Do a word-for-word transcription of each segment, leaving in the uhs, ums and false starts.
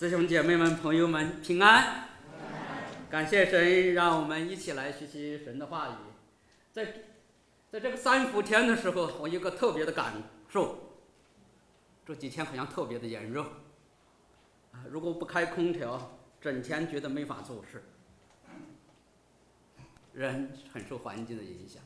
弟兄姐妹们、朋友们平安！感谢神，让我们一起来学习神的话语。在在这个三伏天的时候，我有一个特别的感受，这几天好像特别的炎热，如果不开空调，整天觉得没法做事。人很受环境的影响。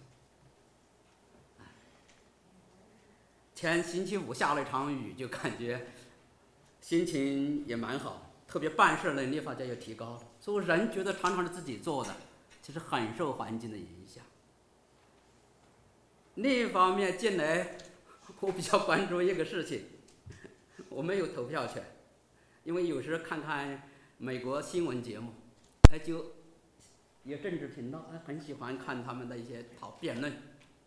前星期五下了一场雨，就感觉心情也蛮好，特别办事能力发现也提高了。所以人觉得常常是自己做的，其实很受环境的影响。另一方面，近来我比较关注一个事情，我没有投票权，因为有时看看美国新闻节目，哎，就有政治频道，哎，很喜欢看他们的一些讨辩论。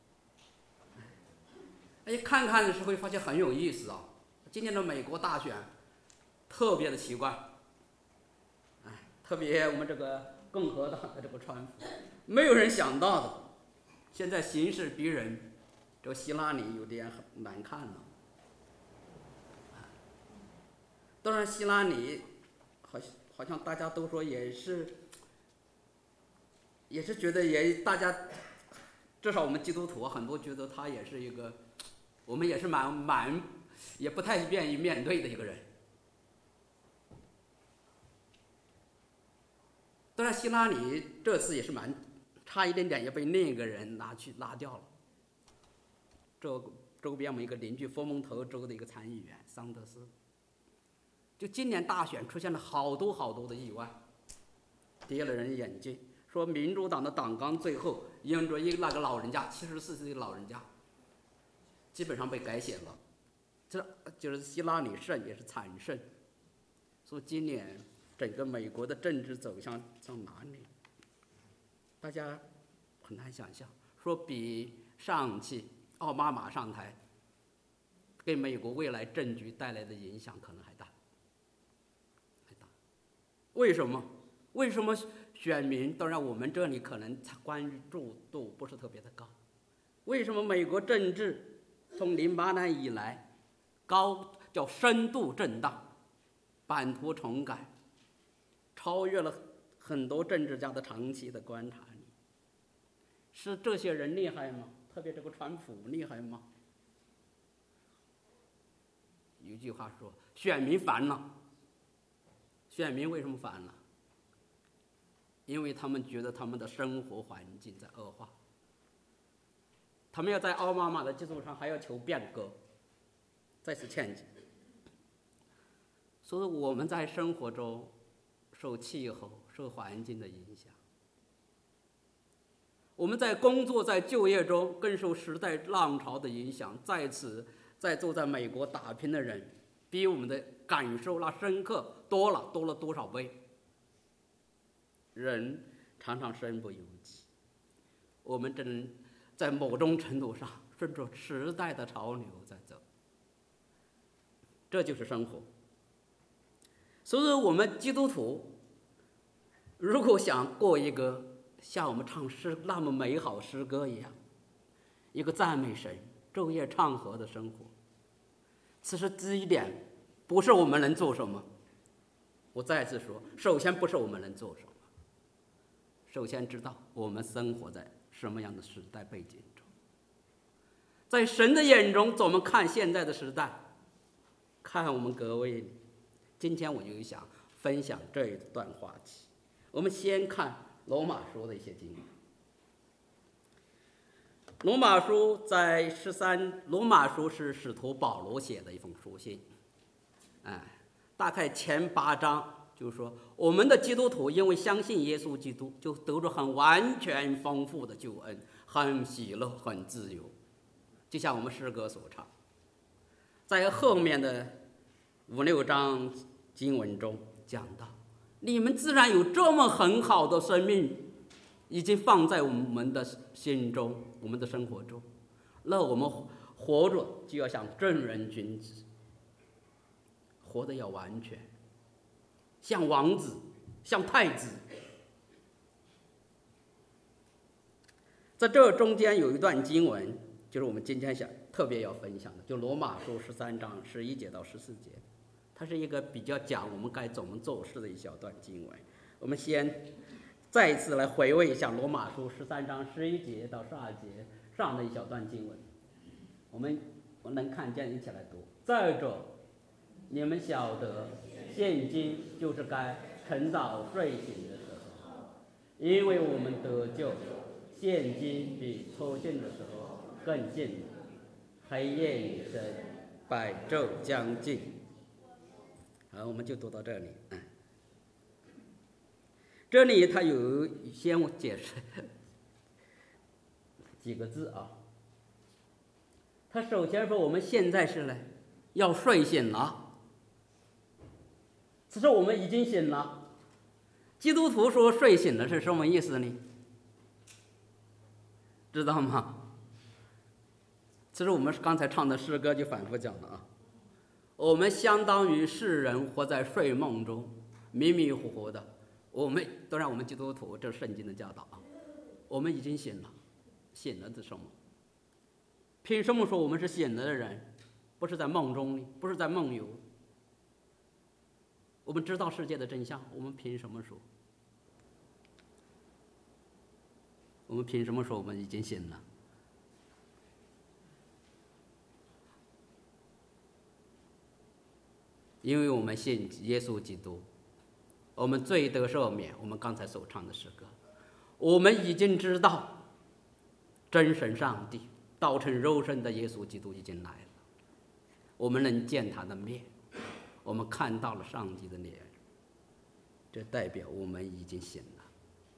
哎，看看的时候发现很有意思啊！今年的美国大选特别的奇怪，哎，特别我们这个共和党的这个川普，没有人想到的，现在形势逼人，这希拉里有点难看了。当然，希拉里好像好像大家都说也是，也是觉得也大家，至少我们基督徒很多觉得他也是一个。我们也是蛮蛮，也不太愿意面对的一个人。当然，希拉里这次也是蛮差一点点，也被另一个人拿去拉掉了。周周边我们一个邻居佛蒙特州的一个参议员桑德斯，就今年大选出现了好多好多的意外，跌了人眼镜。说民主党的党纲最后因着一个那个老人家，七十四岁的老人家。基本上被改写了，这就是希拉里胜也是惨胜，所以今年整个美国的政治走向向哪里？大家很难想象，说比上期奥巴马上台，给美国未来政局带来的影响可能还大，还大。为什么？为什么选民？当然，我们这里可能关注度不是特别的高。为什么美国政治？从零八年以来，高叫深度震荡，版图重改，超越了很多政治家的长期的观察力。是这些人厉害吗？特别这个川普厉害吗？有一句话说，选民烦了。选民为什么烦了？因为他们觉得他们的生活环境在恶化。他们要在奥巴马的基础上还要求变革，再次前进。所以我们在生活中受气候、受环境的影响；我们在工作、在就业中更受时代浪潮的影响。在此，在座在美国打拼的人，比我们的感受那深刻多了，多了多少倍？人常常身不由己，我们真。在某种程度上顺着时代的潮流在走，这就是生活。所以我们基督徒如果想过一个像我们唱诗那么美好诗歌一样，一个赞美神昼夜唱和的生活，其实第一点不是我们能做什么，我再次说，首先不是我们能做什么，首先知道我们生活在什么样的时代背景中，在神的眼中怎么看现在的时代，看我们各位。今天我就想分享这一段话题。我们先看罗马书的一些经文。罗马书在十三，罗马书是使徒保罗写的一封书信，哎，大概前八章。就是说，我们的基督徒因为相信耶稣基督，就得着很完全丰富的救恩，很喜乐，很自由。就像我们诗歌所唱，在后面的五六章经文中讲到，你们自然有这么很好的生命，已经放在我们的心中，我们的生活中，那我们活着就要像正人君子，活得要完全。像王子，像太子。在这中间有一段经文，就是我们今天想特别要分享的，就罗马书十三章十一节到十四节， 它是一个比较讲我们该怎么做事的一小段经文。我们先再一次来回味一下罗马书十三章十一节到十二节上的一小段经文，我们我能看见，一起来读。再者，你们晓得，现今就是该晨早睡醒的时候，因为我们得救，现今比抽信的时候更近了。黑夜已深，白昼将近。好，我们就读到这里。嗯，这里他有先我解释几个字啊。他首先说我们现在是呢要睡醒了，此时我们已经醒了。基督徒说睡醒了是什么意思呢？知道吗？其实我们刚才唱的诗歌就反复讲了啊，我们相当于世人活在睡梦中，迷迷糊糊的。我们当然我们基督徒，这是圣经的教导啊，我们已经醒了。醒了是什么？凭什么说我们是醒了的人，不是在梦中，不是在梦游？我们知道世界的真相，我们凭什么说？我们凭什么说我们已经醒了？因为我们信耶稣基督，我们罪得赦免。我们刚才所唱的诗歌，我们已经知道真神上帝道成肉身的耶稣基督已经来了，我们能见他的面，我们看到了上帝的脸，这代表我们已经醒了。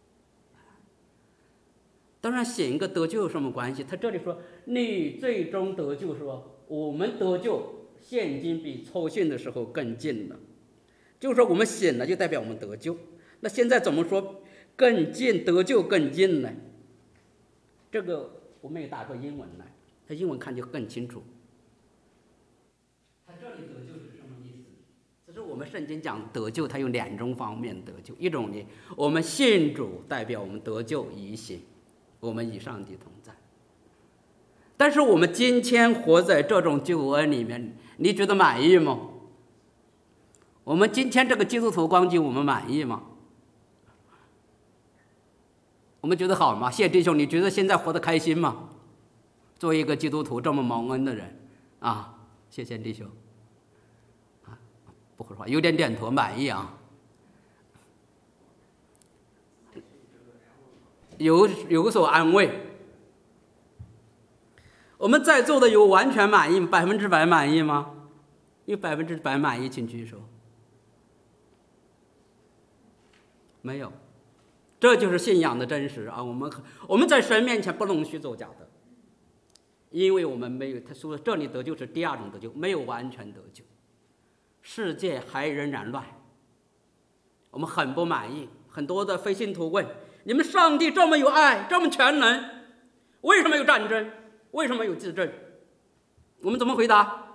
当然醒跟得救有什么关系？他这里说你最终得救，说我们得救现今比抽信的时候更近了，就是说我们醒了就代表我们得救。那现在怎么说更近，得救更近呢？这个我们也打出英文来，他英文看就更清楚。他这里得救是什么意思？其实我们圣经讲得救，它有两种方面得救。一种呢，我们信主代表我们得救已醒，我们与上帝同在。但是我们今天活在这种救恩里面，你觉得满意吗？我们今天这个基督徒光景，我们满意吗？我们觉得好吗？谢弟兄，你觉得现在活得开心吗？作为一个基督徒这么蒙恩的人啊，谢谢弟兄啊，不会说话，有点点头，满意啊。有有所安慰。我们在座的有完全满意，百分之百满意吗？有百分之百满意，请举手。没有，这就是信仰的真实啊！我们我们在神面前不容许走假的，因为我们没有。他说这里得救是第二种得救，没有完全得救，世界还仍然乱，我们很不满意。很多的非信徒问：你们上帝这么有爱，这么全能，为什么有战争？为什么有地震？我们怎么回答？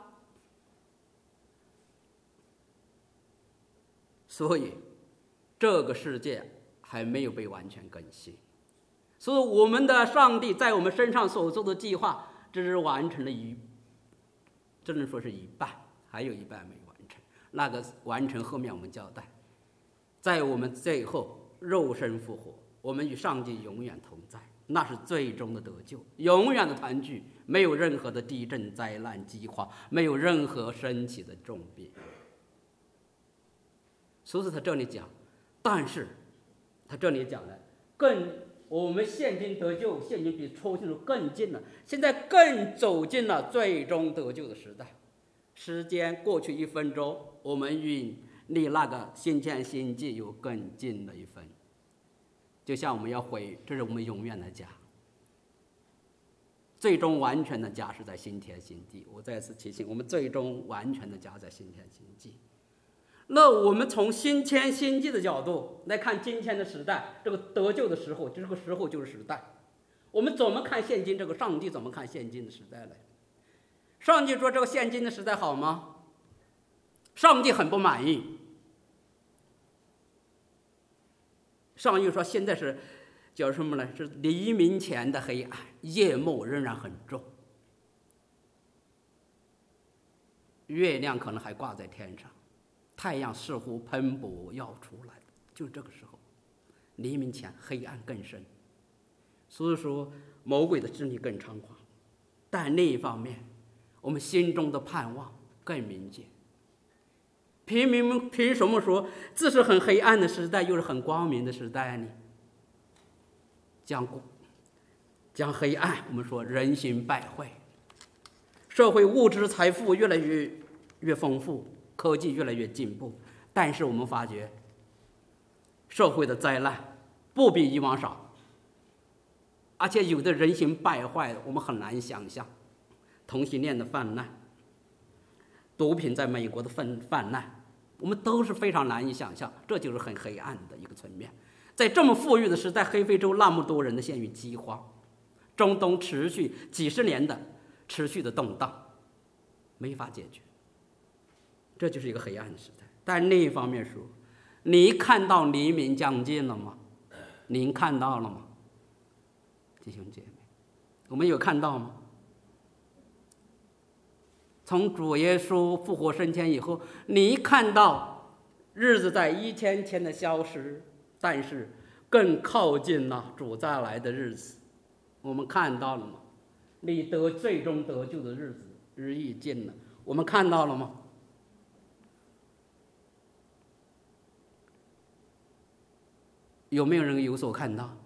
所以这个世界还没有被完全更新，所以我们的上帝在我们身上所做的计划只是完成了一，只能说是一半，还有一半没完成。那个完成后面我们交代，在我们最后肉身复活，我们与上帝永远同在，那是最终的得救，永远的团聚，没有任何的地震、灾难、饥荒，没有任何身体的重病。所以他这里讲，但是他这里讲了，更我们现今得救，现今比抽信更近了，现在更走进了最终得救的时代。时间过去一分钟，我们与离那个新天新地有更近了一分。就像我们要回，这是我们永远的家，最终完全的家是在新天新地。我再次提醒，我们最终完全的家在新天新地。那我们从新天新地的角度来看今天的时代，这个得救的时候，这个时候就是时代。我们怎么看现今这个上帝怎么看现今的时代呢？上帝说这个现今的时代好吗？上帝很不满意。上帝说现在是叫什么呢？是黎明前的黑暗，夜幕仍然很重，月亮可能还挂在天上， 太阳似乎喷薄要出来，就这个时候，黎明前黑暗更深，所以说魔鬼的势力更猖狂。但另一方面，我们心中的盼望更明显。凭明凭什么说这是很黑暗的时代，又是很光明的时代呢？讲讲黑暗，我们说人心败坏，社会物质财富越来越越丰富，科技越来越进步，但是我们发觉社会的灾难不比以往少，而且有的人心败坏我们很难想象。同性恋的泛滥，毒品在美国的泛泛滥，我们都是非常难以想象，这就是很黑暗的一个层面。在这么富裕的时代，黑非洲那么多人的陷于饥荒，中东持续几十年的持续的动荡，没法解决，这就是一个黑暗的时代。但另一方面说，你看到黎明将近了吗？您看到了吗？弟兄姐妹，我们有看到吗？从主耶稣复活升天以后，你看到日子在一天天的消失，但是更靠近了主再来的日子。我们看到了吗？你得最终得救的日子日益近了，我们看到了吗？有没有人有所看到？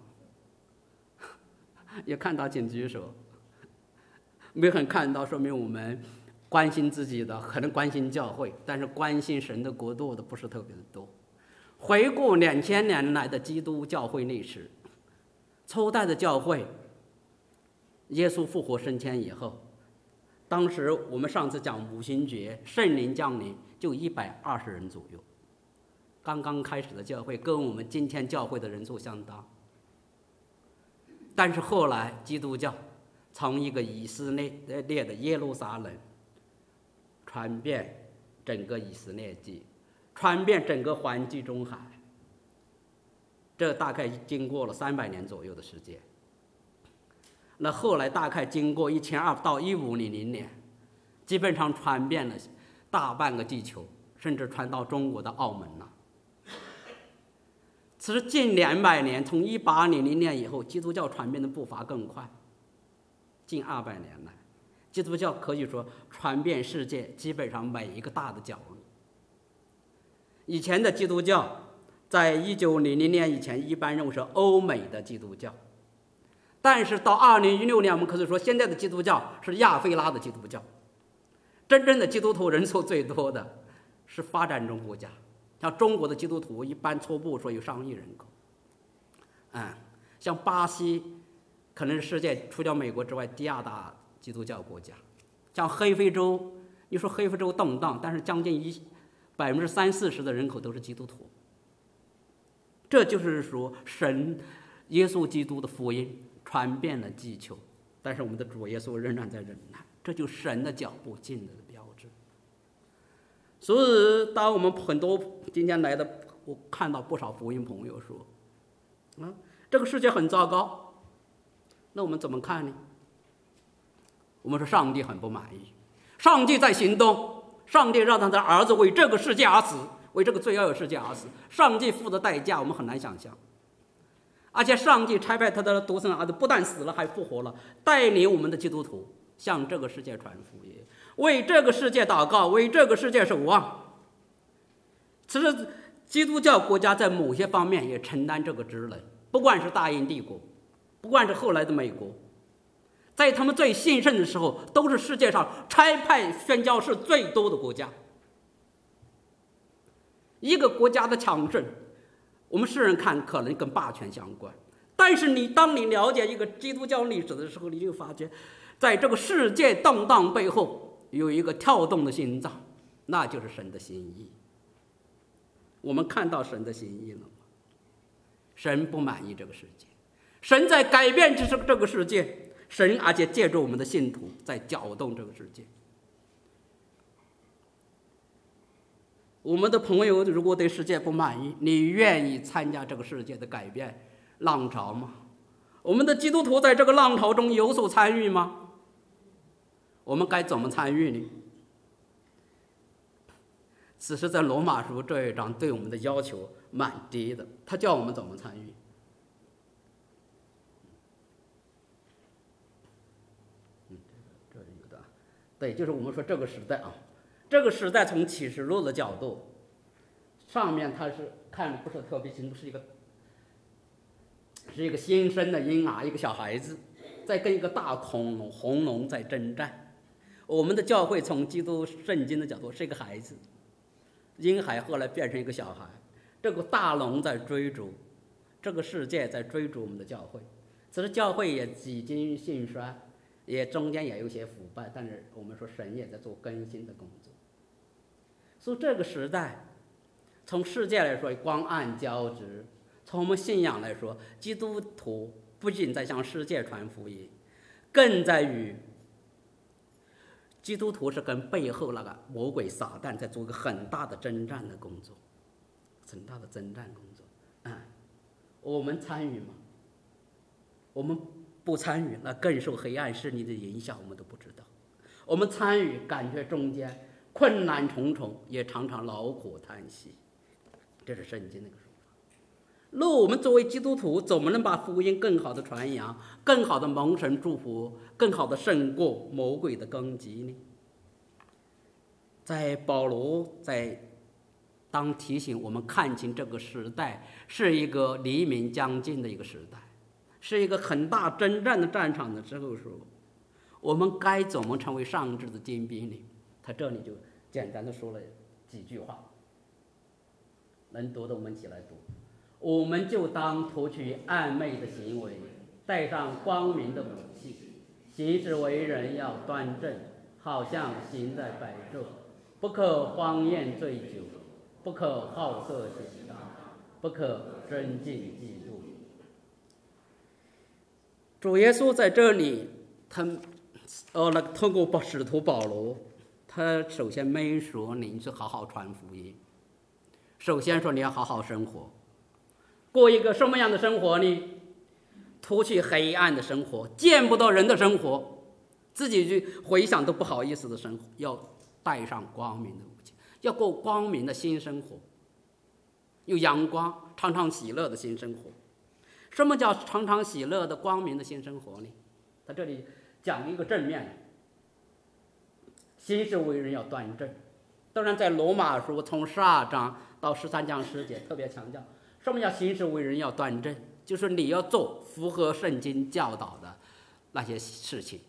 也看到请举手。没有人看到，说明我们关心自己的，可能关心教会，但是关心神的国度的不是特别的多。回顾两千年来的基督教会历史，初代的教会，耶稣复活升天以后，当时我们上次讲五旬节，圣灵降临就一百二十人左右，刚刚开始的教会跟我们今天教会的人数相当。但是后来基督教从一个以色列的耶路撒冷传遍整个以色列地，传遍整个环地中海，这大概经过了三百年左右的时间。那后来大概经过一千二到一五零零年，基本上传遍了大半个地球，甚至传到中国的澳门了。其实近两百年，从一八零零年以后，基督教传遍的步伐更快。近二百年来，基督教可以说传遍世界，基本上每一个大的角落。以前的基督教，在一九零零年以前，一般认为是欧美的基督教，但是到二零一六年，我们可以说现在的基督教是亚非拉的基督教。真正的基督徒人数最多的是发展中国家。像中国的基督徒一般初步说有上亿人口，嗯，像巴西可能是世界除掉美国之外第二大基督教国家，像黑非洲，你说黑非洲动荡，但是将近一百分之三四十的人口都是基督徒。这就是说，神耶稣基督的福音传遍了地球，但是我们的主耶稣仍然在忍耐，这就是神的脚步近了的标志。所以当我们很多今天来的，我看到不少福音朋友说，啊，这个世界很糟糕，那我们怎么看呢？我们说上帝很不满意，上帝在行动，上帝让他的儿子为这个世界而死，为这个罪恶的世界而死，上帝付的代价我们很难想象。而且上帝差派他的独生儿子不但死了还复活了，带领我们的基督徒向这个世界传福音，为这个世界祷告，为这个世界守望。其实基督教国家在某些方面也承担这个职能，不管是大英帝国，不管是后来的美国，在他们最兴盛的时候，都是世界上差派宣教士最多的国家。一个国家的强盛，我们世人看可能跟霸权相关，但是你当你了解一个基督教历史的时候，你就发觉在这个世界动荡背后有一个跳动的心脏，那就是神的心意。我们看到神的心意了吗？神不满意这个世界，神在改变这这个世界，神而且借助我们的信徒在搅动这个世界。我们的朋友如果对世界不满意，你愿意参加这个世界的改变浪潮吗？我们的基督徒在这个浪潮中有所参与吗？我们该怎么参与呢？ 此时在罗马书这一章对我们的要求蛮低的，他叫我们怎么参与。嗯，这里有的，对，就是我们说这个时代啊，这个时代从启示录的角度，上面它是看不是特别清楚，是一个是一个新生的婴儿，一个小孩子，在跟一个大恐龙红龙在征战。我们的教会从基督圣经的角度是一个孩子，婴孩后来变成一个小孩，这个大龙在追逐，这个世界在追逐我们的教会。其实教会也几经兴衰，也中间也有些腐败，但是我们说神也在做更新的工作。所以这个时代，从世界来说光暗交织，从我们信仰来说，基督徒不仅在向世界传福音，更在于基督徒是跟背后那个魔鬼撒旦在做一个很大的征战的工作，很大的征战工作。嗯，我们参与吗？我们不参与，那更受黑暗势力的影响，我们都不知道。我们参与，感觉中间困难重重，也常常劳苦叹息。这是圣经那个说法。那我们作为基督徒，怎么能把福音更好的传扬，更好的蒙神祝福，更好的胜过魔鬼的攻击呢？在保罗在当提醒我们看清这个时代是一个黎明将近的一个时代，是一个很大征战的战场的时候说，我们该怎么成为上智的精兵呢？他这里就简单的说了几句话，能读的我们一起来读。我们就当脱去暗昧的行为，带上光明的武器，行事为人要端正，好像行在白昼，不可荒宴醉酒，不可好色闲荡，不可争竞嫉妒。主耶稣在这里，他呃，那个透过使徒保罗，他首先没说你去好好传福音，首先说你要好好生活，过一个什么样的生活呢？脱去黑暗的生活，见不到人的生活，自己去回想都不好意思的生活，要带上光明的武器，要过光明的新生活，有阳光常常喜乐的新生活。什么叫常常喜乐的光明的新生活呢？他这里讲一个正面的，行事为人要端正。当然在罗马书从十二章到十三章十节特别强调，什么叫行事为人要端正，就是你要做符合圣经教导的那些事情。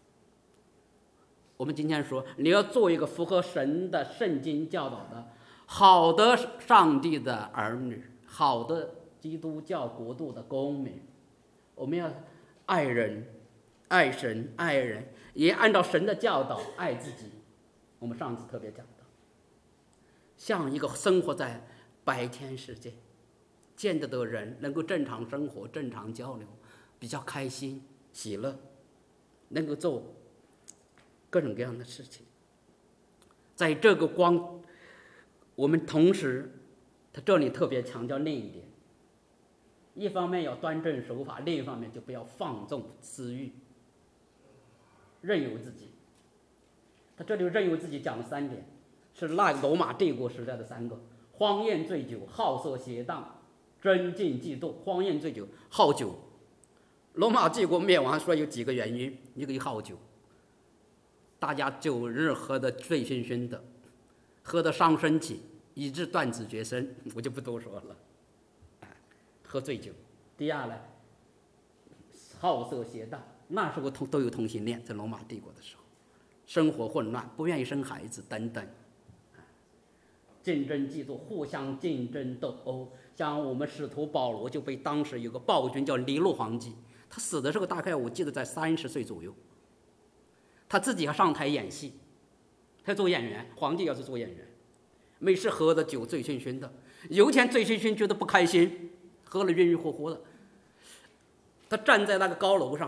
我们今天说你要做一个符合神的圣经教导的好的上帝的儿女，好的基督教国度的公民。我们要爱人爱神爱人，也按照神的教导爱自己。我们上次特别讲到，像一个生活在白天世界，见得的人能够正常生活正常交流，比较开心喜乐，能够做各种各样的事情。在这个光，我们同时他这里特别强调另一点，一方面要端正守法，另一方面就不要放纵私欲，任由自己。他这里任由自己讲了三点，是那罗马帝国时代的三个：荒宴醉酒、好色邪荡、争竞嫉妒。荒宴醉酒，好酒。罗马帝国灭亡说有几个原因，一个一好酒，大家酒日喝得醉醺醺的，喝得伤身体，以致断子绝孙，我就不多说了。喝醉酒。第二呢，好色邪荡，那时候都有同性恋，在罗马帝国的时候，生活混乱，不愿意生孩子等等。竞争嫉妒，互相竞争斗殴。像我们使徒保罗就被当时有个暴君叫尼禄皇帝，他死的时候大概我记得在三十岁左右，他自己还上台演戏，他做演员，皇帝要是做演员，没事喝的酒醉醺醺的，有一天醉醺醺觉得不开心，喝了晕晕乎乎的，他站在那个高楼上，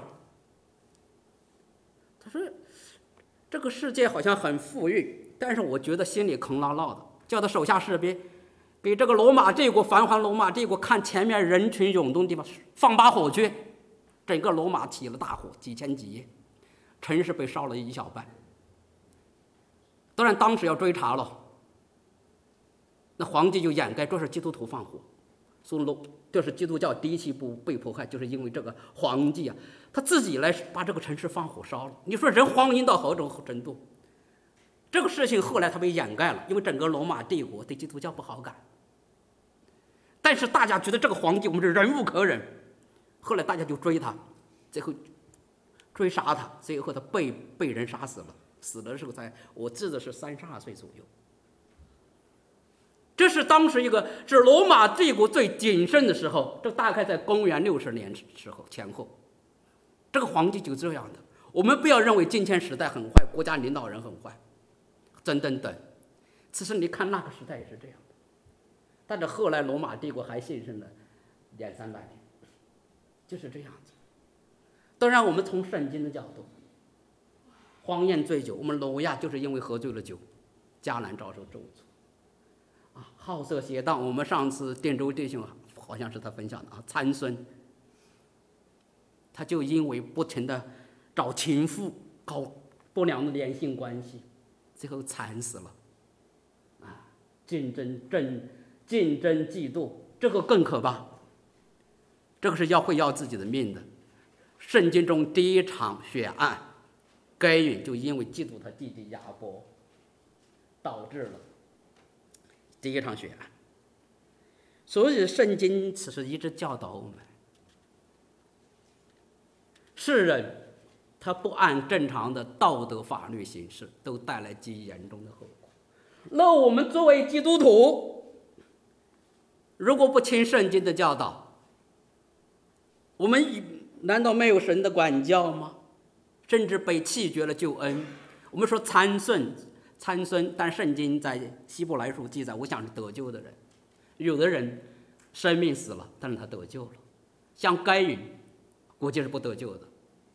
他说这个世界好像很富裕，但是我觉得心里空落落的，叫他手下士兵给这个罗马帝国繁华罗马帝国看前面人群涌动的地方放把火去，整个罗马起了大火，几千几夜，城市被烧了一小半。当然当时要追查了， 那皇帝就掩盖这是基督徒放火，说这是基督教第一期不被迫害，就是因为这个皇帝啊，他自己来把这个城市放火烧了。你说人荒淫到何种程度？这个事情后来他被掩盖了，因为整个罗马帝国对基督教不好感。但是大家觉得这个皇帝我们是忍无可忍，后来大家就追他，最后追杀他，最后他被被人杀死了，死的时候才我记得是三十二岁左右。这是当时一个是罗马帝国最谨慎的时候，这大概在公元六十年时候前后，这个皇帝就这样的。我们不要认为今天时代很坏，国家领导人很坏，等等等。其实你看那个时代也是这样的，但是后来罗马帝国还兴盛了两三百年，就是这样子。当然，我们从圣经的角度，荒宴醉酒，我们挪亚就是因为喝醉了酒，迦南遭受咒诅。啊，好色邪荡，我们上次定州弟兄好像是他分享的啊，参孙，他就因为不停的找情妇，搞不良的两性关系，最后惨死了。啊，竞争争竞争嫉妒，这个更可怕，这个是要会要自己的命的。圣经中第一场血案，该隐就因为嫉妒他弟弟亚伯，导致了第一场血案。所以圣经此时一直教导我们，世人他不按正常的道德法律行事，都带来极严重的后果。那我们作为基督徒，如果不听圣经的教导，我们难道没有神的管教吗？甚至被弃绝了救恩。我们说参孙参孙，但圣经在希伯来书记载，我想是得救的人。有的人生命死了，但是他得救了，像该隐估计是不得救的，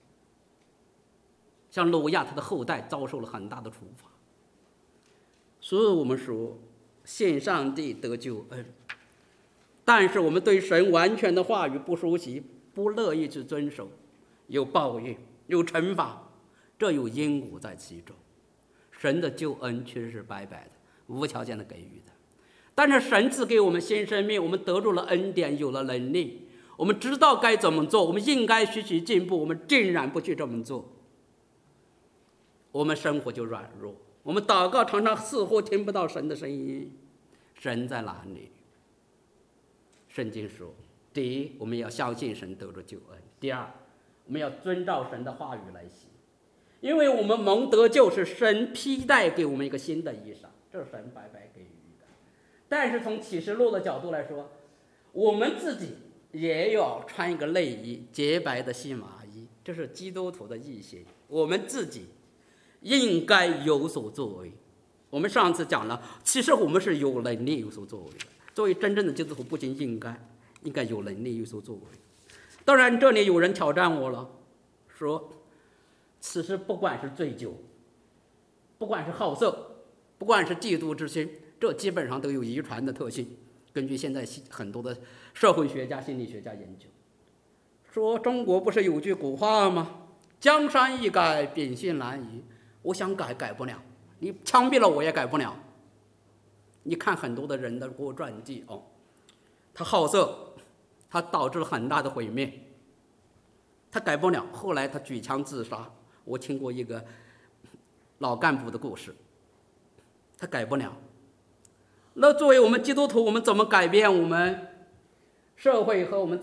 像挪亚他的后代遭受了很大的处罚。所以我们说信上帝得救恩，但是我们对神完全的话语不熟悉，不乐意去遵守，有报应，有惩罚，这有因果在其中。神的救恩确实是白白的，无条件的给予的。但是神赐给我们新生命，我们得住了恩典，有了能力，我们知道该怎么做，我们应该学习进步，我们竟然不去这么做，我们生活就软弱，我们祷告常常似乎听不到神的声音。神在哪里？圣经说，第一，我们要相信神得着救恩；第二，我们要遵照神的话语来行，因为我们蒙得救是神披戴给我们一个新的衣裳，这是神白白给予的。但是从启示录的角度来说，我们自己也要穿一个内衣，洁白的细麻衣，这是基督徒的义行。我们自己应该有所作为。我们上次讲了，其实我们是有能力有所作为的。作为真正的基督徒，不仅应该应该有能力有所作为。当然，这里有人挑战我了，说此时不管是醉酒，不管是好色，不管是嫉妒之心，这基本上都有遗传的特性。根据现在很多的社会学家、心理学家研究，说中国不是有句古话吗？江山易改，秉性难移。我想改改不了，你枪毙了我也改不了。你看很多的人的过传记哦，他好色，他导致了很大的毁灭，他改不了，后来他举枪自杀。我听过一个老干部的故事，他改不了。那作为我们基督徒，我们怎么改变我们社会和我们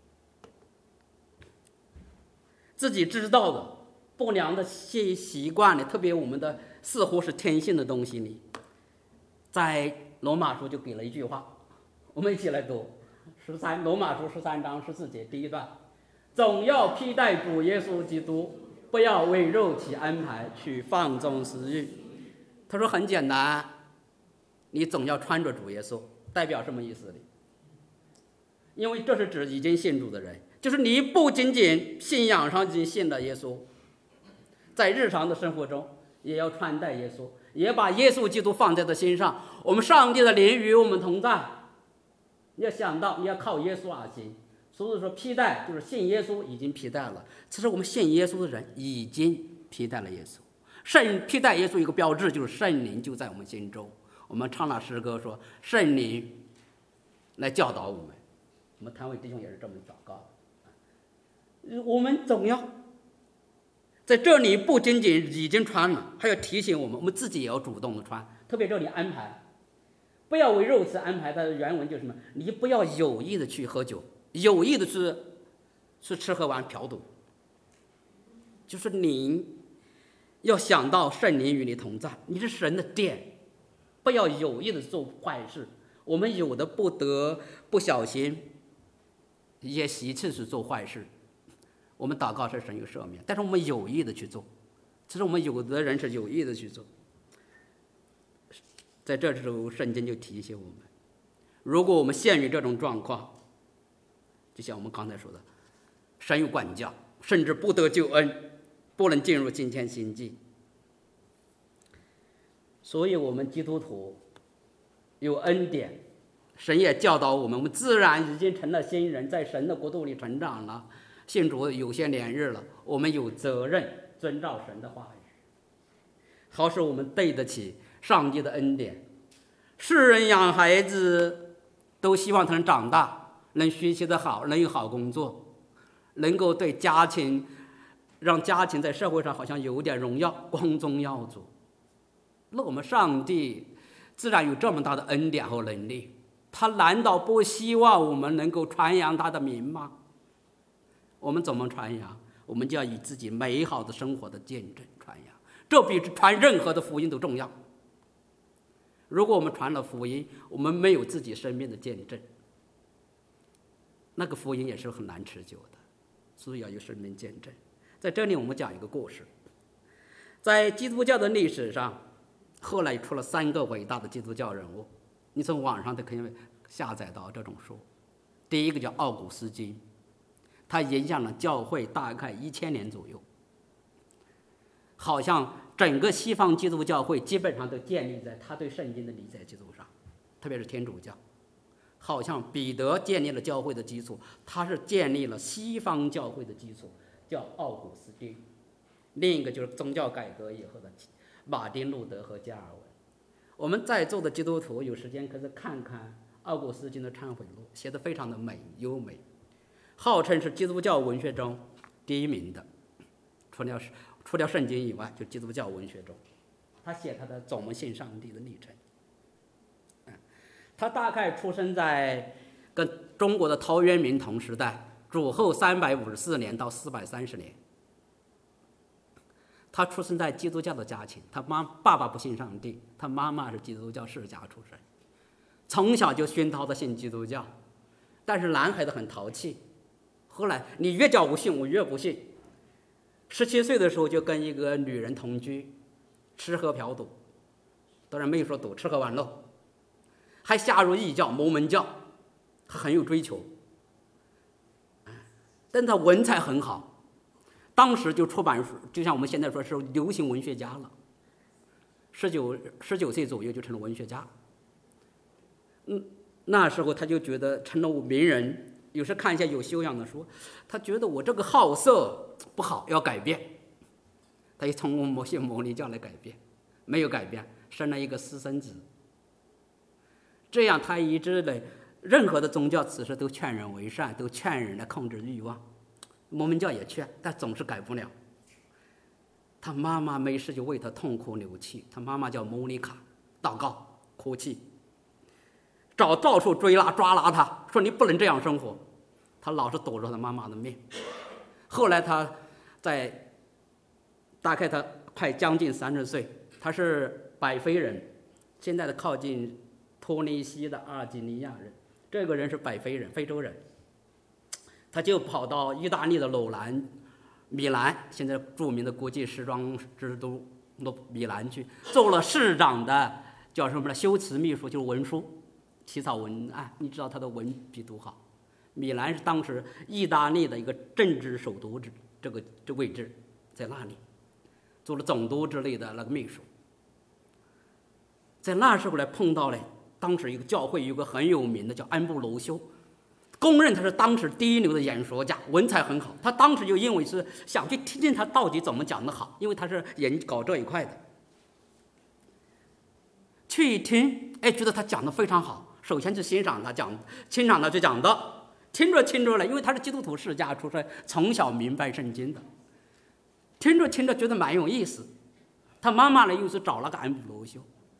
自己知道的不良的习习惯呢？特别我们的似乎是天性的东西里，在罗马书就给了一句话，我们一起来读十三罗马书十三章十四节第一段：总要披戴主耶稣基督，不要为肉体安排去放纵私欲。他说很简单，你总要穿着主耶稣，代表什么意思呢？因为这是指已经信主的人，就是你不仅仅信仰上已经信了耶稣，在日常的生活中也要穿戴耶稣，也把耶稣基督放在的心上。我们上帝的灵与我们同在，你要想到你要靠耶稣而行。所以说披戴就是信耶稣已经披戴了，其实我们信耶稣的人已经披戴了耶稣。圣披戴耶稣一个标志就是圣灵就在我们心中， 我们唱了诗歌说圣灵来教导我们，我们摊位弟兄也是这么祷告的。我们总要在这里不仅仅已经穿了，还要提醒我们，我们自己也要主动的穿。特别这里安排，不要为肉食安排，它的原文就是什么？你不要有意的去喝酒，有意的去去吃喝玩嫖赌，就是你要想到圣灵与你同在，你是神的殿，不要有意的做坏事。我们有的不得不小心也习气去做坏事，我们祷告是神有赦免，但是我们有意的去做，其实我们有的人是有意的去做。在这时候圣经就提醒我们，如果我们陷于这种状况，就像我们刚才说的，神有管教，甚至不得救恩，不能进入今天新纪。所以我们基督徒有恩典，神也教导我们，我们自然已经成了新人，在神的国度里成长了，信主有些年日了，我们有责任遵照神的话语，好使我们对得起上帝的恩典。世人养孩子都希望他能长大，能学习得好，能有好工作，能够对家庭，让家庭在社会上好像有点荣耀，光宗耀祖。那我们上帝自然有这么大的恩典和能力，他难道不希望我们能够传扬他的名吗？我们怎么传扬？我们就要以自己美好的生活的见证传扬，这比传任何的福音都重要。如果我们传了福音，我们没有自己生命的见证，那个福音也是很难持久的，所以要有生命见证。在这里我们讲一个故事，在基督教的历史上，后来出了三个伟大的基督教人物，你从网上都可以下载到这种书。第一个叫奥古斯金，他影响了教会大概一千年左右，好像整个西方基督教会基本上都建立在他对圣经的理解基础上，特别是天主教，好像彼得建立了教会的基础，他是建立了西方教会的基础，叫奥古斯丁。另一个就是宗教改革以后的马丁路德和加尔文。我们在座的基督徒有时间可以看看奥古斯丁的忏悔录，写得非常的美优美，号称是基督教文学中第一名的，除了除了圣经以外，就基督教文学中，他写他的总么信上帝的历程。他大概出生在跟中国的陶渊明同时代，主后三百五十四年到四百三十年。他出生在基督教的家庭，他妈爸爸不信上帝，他妈妈是基督教世家出身，从小就熏陶的信基督教。但是男孩子很淘气，后来你越叫我信，我越不信。十七岁的时候就跟一个女人同居，吃喝嫖赌，当然没有说赌，吃喝玩乐，还下入异教摩门教，他很有追求，但他文采很好，当时就出版书，就像我们现在说是流行文学家了，十九十九岁左右就成了文学家。嗯，那时候他就觉得成了名人，有时看一下有修养的书，他觉得我这个好色不好，要改变，他就从某些摩尼教来改变，没有改变，生了一个私生子。这样他一直的任何的宗教此时都劝人为善，都劝人来控制欲望，摩门教也劝，但总是改不了。他妈妈没事就为他痛哭流涕，他妈妈叫莫妮卡，祷告哭泣，找到处追拉抓拉他，说你不能这样生活，他老是躲着他妈妈的面。后来他在大概他快将近三十岁，他是北非人，现在的靠近突尼西的阿尔及利亚人，这个人是北非人，非洲人，他就跑到意大利的鲁兰米兰，现在著名的国际时装之都米兰去，做了市长的叫什么呢？修辞秘书，就是文书，起草文案。你知道他的文笔多好。米兰是当时意大利的一个政治首都，这个这位置在那里，做了总督之类的那个秘书。在那时候来碰到了当时一个教会有个很有名的叫安布罗修，公认他是当时第一流的演说家，文采很好。他当时就因为是想去听听他到底怎么讲的好，因为他是研搞这一块的。 去一听，哎，觉得他讲的非常好。首先去欣赏他讲，欣赏他去讲的。听着听着了，因为他是基督徒世家出身，从小明白圣经的，听着听着觉得蛮有意思。他妈妈呢又是找了个安普罗修。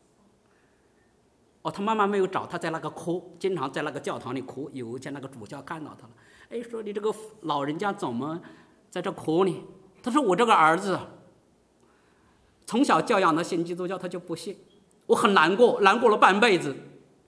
哦，他妈妈没有找，他在那个哭，经常在那个教堂里哭。有一天那个主教看到他了，哎，说你这个老人家怎么在这哭呢？他说我这个儿子从小教养的信基督教，他就不信，我很难过，难过了半辈子。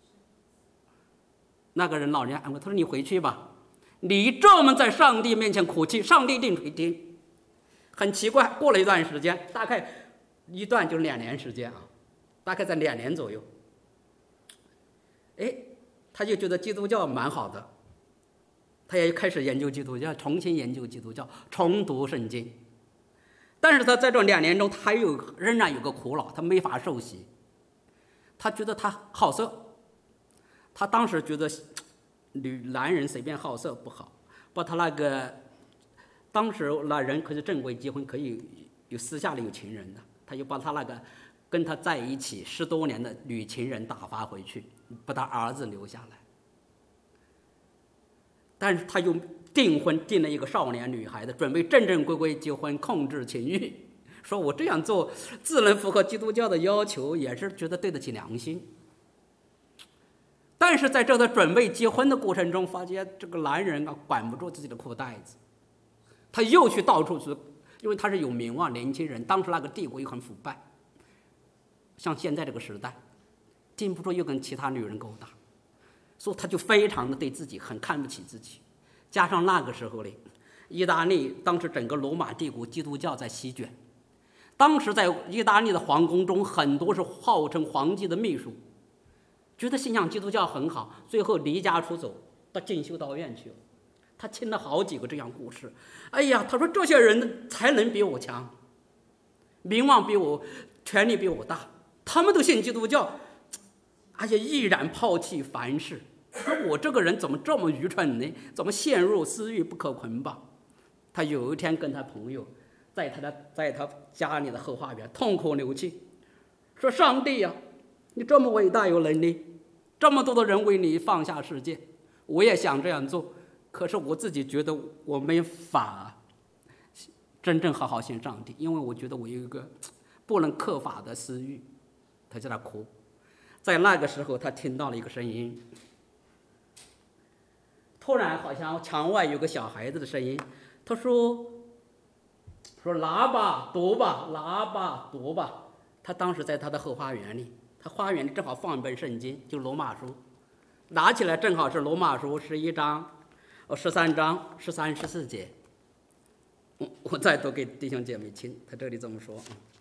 那个人老人家安慰他说：“你回去吧，你这么在上帝面前哭泣，上帝一定会听。”很奇怪，过了一段时间，大概一段就两年时间啊，大概在两年左右，哎，他就觉得基督教蛮好的，他也开始研究基督教，重新研究基督教，重读圣经。但是他在这两年中，他还有仍然有个苦恼，他没法受洗。他觉得他好色。他当时觉得女男人随便好色不好，把他那个当时那人可是正规结婚，可以有私下里有情人的，他就把他那个跟他在一起十多年的女情人打发回去，把他儿子留下来。但是他又订婚，订了一个少年女孩的，准备正正规规结婚，控制情欲。说我这样做自能符合基督教的要求，也是觉得对得起良心。但是在这个准备结婚的过程中，发现这个男人啊管不住自己的裤带子，他又去到处去，因为他是有名望年轻人，当时那个帝国又很腐败，像现在这个时代，禁不住又跟其他女人勾搭，所以他就非常的对自己很看不起自己。加上那个时候呢，意大利当时整个罗马帝国基督教在席卷，当时在意大利的皇宫中，很多是号称皇帝的秘书。觉得信仰基督教很好，最后离家出走到进修道院去了。他听了好几个这样故事。哎呀，他说这些人才能比我强，名望比我，权力比我大，他们都信基督教，而且毅然抛弃凡事。说我这个人怎么这么愚蠢呢？怎么陷入私欲不可捆绑？他有一天跟他朋友在他的在他家里的后花园痛哭流涕，说上帝呀，你这么伟大有能力，这么多的人为你放下世界，我也想这样做，可是我自己觉得我没法真正好好信上帝，因为我觉得我有一个不能克法的私欲。他在那哭。在那个时候他听到了一个声音，突然好像墙外有个小孩子的声音，他说说拿吧读吧，拿吧读吧。他当时在他的后花园里，他花园里正好放一本圣经，就罗马书，拿起来正好是罗马书十一章、十三章、十三、十四节。我再读给弟兄姐妹听，他这里这么说。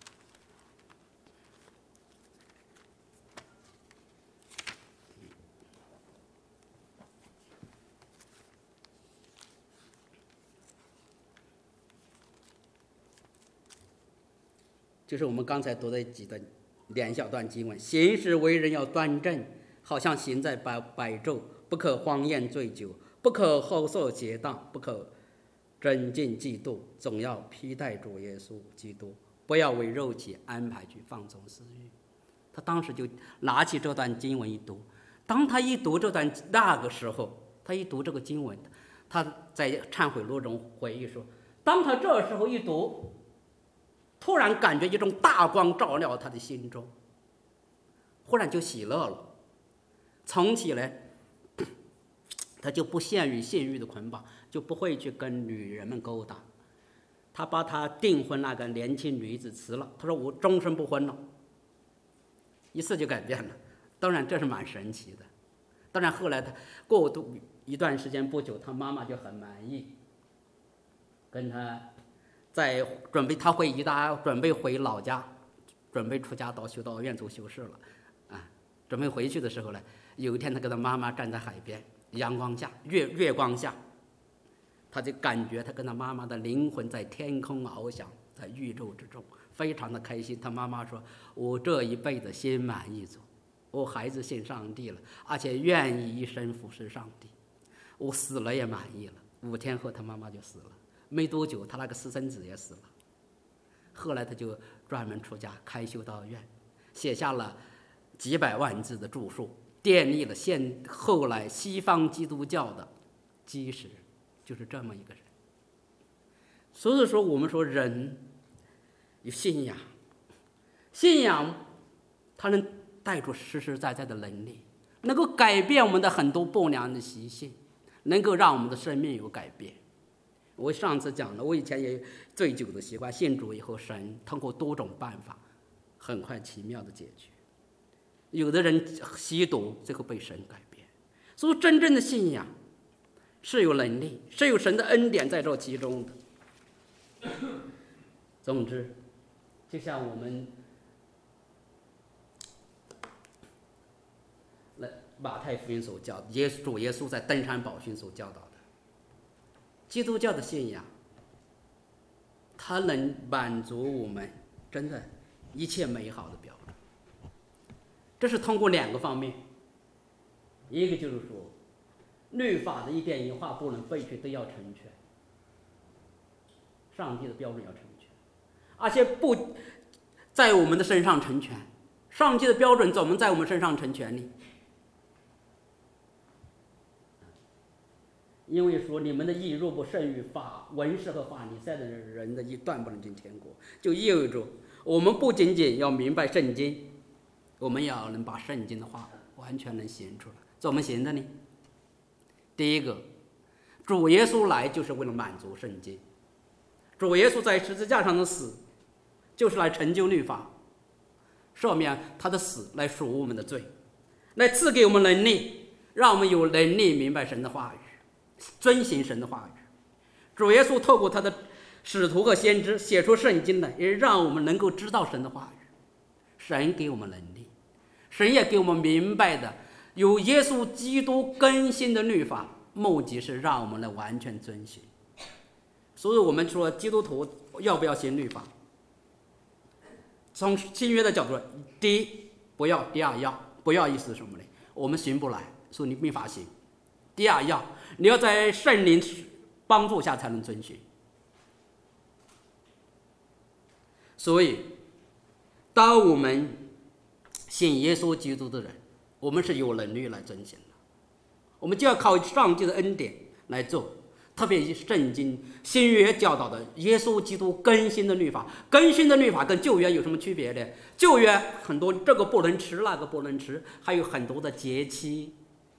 就是我们刚才读的几段两小段经文，行事为人要端正，好像行在百百昼，不可荒宴醉酒，不可好色邪荡，不可争竞嫉妒，总要披戴主耶稣基督，不要为肉体安排去放纵私欲。他当时就拿起这段经文一读，当他一读这段那个时候，他一读这个经文，他在忏悔录中回忆说，当他这时候一读，突然感觉一种大光照亮他的心中，忽然就喜乐了。从起来他就不陷于性欲的捆绑，就不会去跟女人们勾搭。他把他订婚那个年轻女子辞了，他说我终身不婚了，一次就改变了。当然这是蛮神奇的。当然后来他过一段时间不久，他妈妈就很满意，跟他在准备他回意大准备回老家，准备出家到修道院做修士了啊。准备回去的时候呢，有一天他跟他妈妈站在海边，阳光下月月光下，他就感觉他跟他妈妈的灵魂在天空翱翔，在宇宙之中，非常的开心。他妈妈说，我这一辈子心满意足，我孩子信上帝了，而且愿意一生服侍上帝，我死了也满意了。五天后他妈妈就死了，没多久他那个私生子也死了。后来他就专门出家开修道院，写下了几百万字的著述，奠立了现后来西方基督教的基石，就是这么一个人。所以说，我们说人有信仰，信仰它能带出实实在在的能力，能够改变我们的很多不良的习性，能够让我们的生命有改变。我上次讲了，我以前也有醉酒的习惯，信主以后，神通过多种办法很快奇妙的解决。有的人吸毒，最后被神改变。所以真正的信仰是有能力，是有神的恩典在这其中的。总之，就像我们马太福音所教，耶稣主耶稣在登山宝训所教导的，基督教的信仰，它能满足我们真的一切美好的标准。这是通过两个方面，一个就是说，律法的一点一画不能废去，都要成全。上帝的标准要成全，而且不在我们的身上成全。上帝的标准怎么在我们身上成全呢？因为说你们的义若不胜于法文士和法利赛的人的义，断不能进天国。就意味着我们不仅仅要明白圣经，我们也要能把圣经的话完全能行出来。怎么行的呢？第一个，主耶稣来就是为了满足圣经。主耶稣在十字架上的死，就是来成就律法，赦免他的死，来赎我们的罪，来赐给我们能力，让我们有能力明白神的话语，遵行神的话语。主耶稣透过他的使徒和先知写出圣经来，也让我们能够知道神的话语。神给我们能力，神也给我们明白的有耶稣基督更新的律法，目的是让我们来完全遵行。所以我们说基督徒要不要行律法？从新约的角度，第一不要，第二要。不要意思是什么呢？我们行不来，所以你没法行。第二要，你要在圣灵帮助下才能遵循。所以当我们信耶稣基督的人，我们是有能力来遵行的，我们就要靠上帝的恩典来做。特别是圣经新约教导的耶稣基督更新的律法，更新的律法跟旧约有什么区别呢？旧约很多这个不能吃，那个不能吃，还有很多的节期，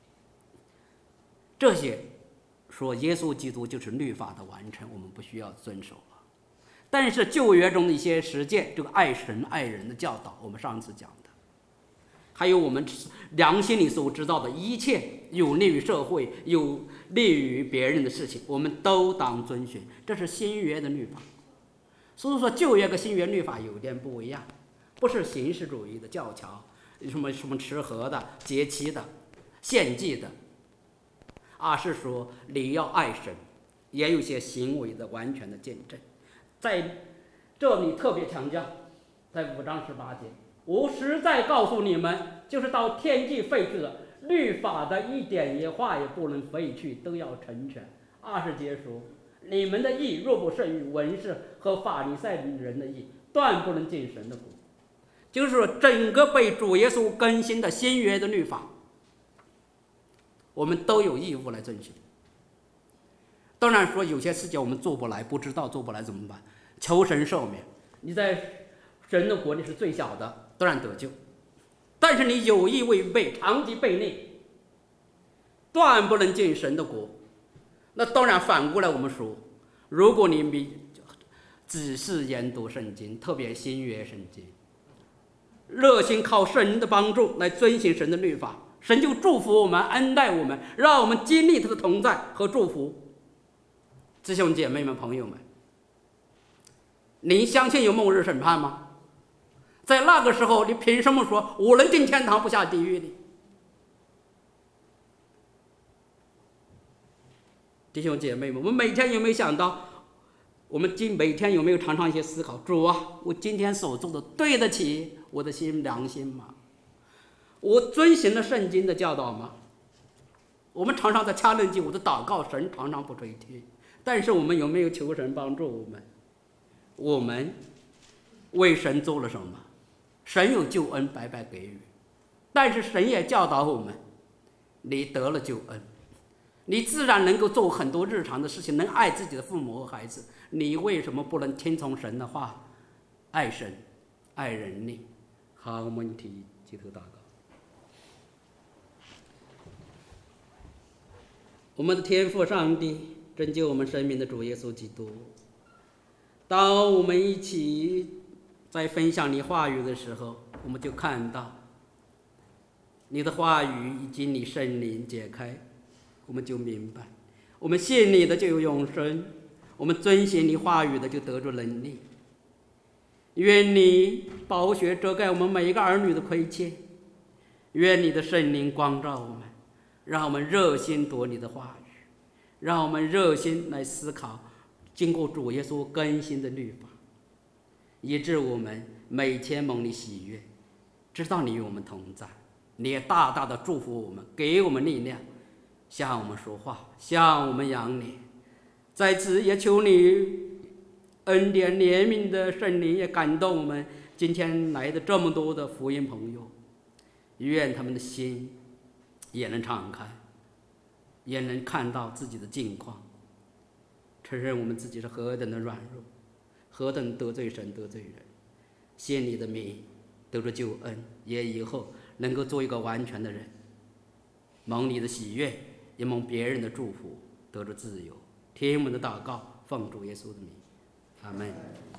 这些说耶稣基督就是律法的完成，我们不需要遵守了。但是旧约中的一些实践，这个爱神爱人的教导，我们上次讲的，还有我们良心里所知道的一切有利于社会、有利于别人的事情，我们都当遵循。这是新约的律法。所以说旧约跟新约律法有点不一样，不是形式主义的教条，什么什么吃喝的、节期的、献祭的，而是说你要爱神，也有一些行为的完全的见证。在这里特别强调，在五章十八节，我实在告诉你们，就是到天际废去了，律法的一点一画也不能废去，都要成全。二十节说，你们的义若不胜于文士和法利赛人的义，断不能进神的国。就是说，整个被主耶稣更新的新约的律法，我们都有义务来遵循。当然说有些事情我们做不来，不知道做不来怎么办？求神赦免。你在神的国里是最小的，当然得救。但是你有意违背，长期悖逆，断不能进神的国。那当然反过来我们说，如果你仔细研读圣经，特别新约圣经，热心靠神的帮助来遵行神的律法，神就祝福我们，恩待我们，让我们经历他的同在和祝福。弟兄姐妹们、朋友们，您相信有末日审判吗？在那个时候，你凭什么说我能进天堂不下地狱呢？弟兄姐妹们，我们每天有没有想到，我们今每天有没有常常一些思考，主啊，我今天所做的对得起我的心良心吗？我遵循了圣经的教导吗？我们常常在掐论记，我的祷告神常常不垂听，但是我们有没有求神帮助我们？我们为神做了什么？神有救恩白白给予， 但是神也教导我们，你得了救恩，你自然能够做很多日常的事情，能爱自己的父母和孩子。你为什么不能听从神的话，爱神爱人呢？好，我们一起低头祷告。我们的天父上帝，拯救我们生命的主耶稣基督，当我们一起在分享你话语的时候，我们就看到你的话语以及你圣灵解开，我们就明白，我们信你的就有永生，我们遵循你话语的就得着能力。愿你宝血遮盖我们每一个儿女的亏欠，愿你的圣灵光照我们，让我们热心读你的话语，让我们热心来思考经过主耶稣更新的律法，以致我们每天蒙你喜悦，知道你与我们同在，你也大大的祝福我们，给我们力量，向我们说话，向我们扬脸。在此也求你恩典怜悯的圣灵也感动我们今天来的这么多的福音朋友，愿他们的心也能敞开，也能看到自己的境况，承认我们自己是何等的软弱，何等得罪神得罪人，信你的名得着救恩，也以后能够做一个完全的人，蒙你的喜悦，也蒙别人的祝福，得着自由。听我们的祷告，奉主耶稣的名，阿们。